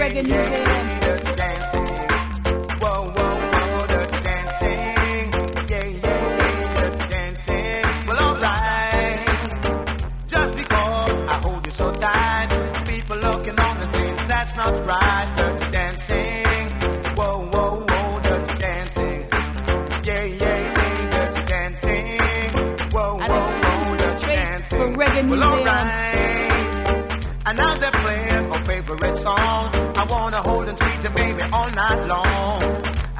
Reggae Museum. Dirty dancing. Whoa, whoa, whoa, dirty dancing. Dirty dancing. Well, alright. Just because I hold you so tight, people looking on and saying that's not right. Dirty dancing. Whoa, whoa, whoa, dirty dancing. Dirty dancing. Whoa, An exclusive straight for Reggae Museum. Well, alright. And now they're playing my favorite song. I wanna hold and squeeze it, baby, all night long.